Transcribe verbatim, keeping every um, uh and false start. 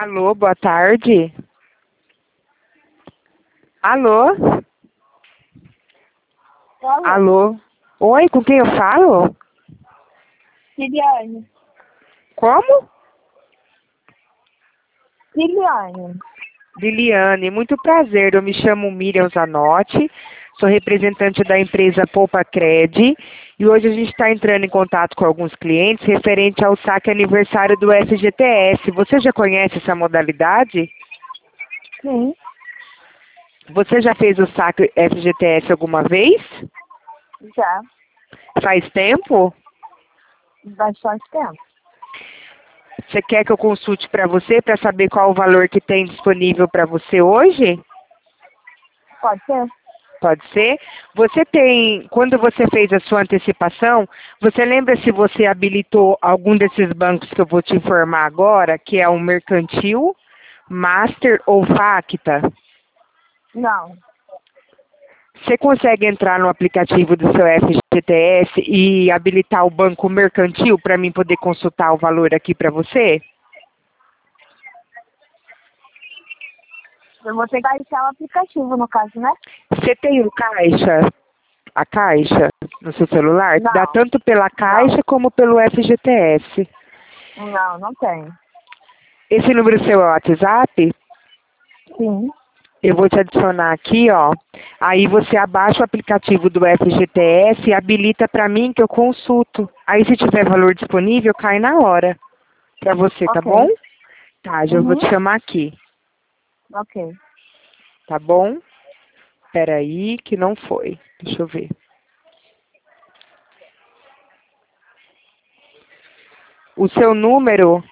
Alô, boa tarde. Alô? Alô? Alô? Oi, com quem eu falo? Liliane. Como? Liliane. Liliane, muito prazer. Eu me chamo Miriam Zanotti, sou representante da empresa Poupa Cred e hoje a gente está entrando em contato com alguns clientes referente ao saque aniversário do F G T S. Você já conhece essa modalidade? Sim, Você já fez o saque F G T S alguma vez? já. Faz tempo? Bastante tempo. Você quer que eu consulte para você para saber qual o valor que tem disponível para você hoje? Pode ser? Pode ser? Você tem, quando você fez a sua antecipação, você lembra se você habilitou algum desses bancos que eu vou te informar agora, que é o Mercantil, Master ou Facta? Não. Você consegue entrar no aplicativo do seu F G T S e habilitar o banco Mercantil para mim poder consultar o valor aqui para você? Eu vou ter que baixar o aplicativo, no caso, né? Você tem o Caixa, a Caixa no seu celular? Não. Dá tanto pela Caixa como pelo F G T S. Não, não tenho. Esse número seu é o WhatsApp? Sim. Eu vou te adicionar aqui, ó. Aí você abaixa o aplicativo do F G T S e habilita para mim que eu consulto. Aí se tiver valor disponível, cai na hora para você, tá Ok. bom? Tá, já vou Uhum. te chamar aqui, Ok. tá bom? Peraí, que não foi. Deixa eu ver. O seu número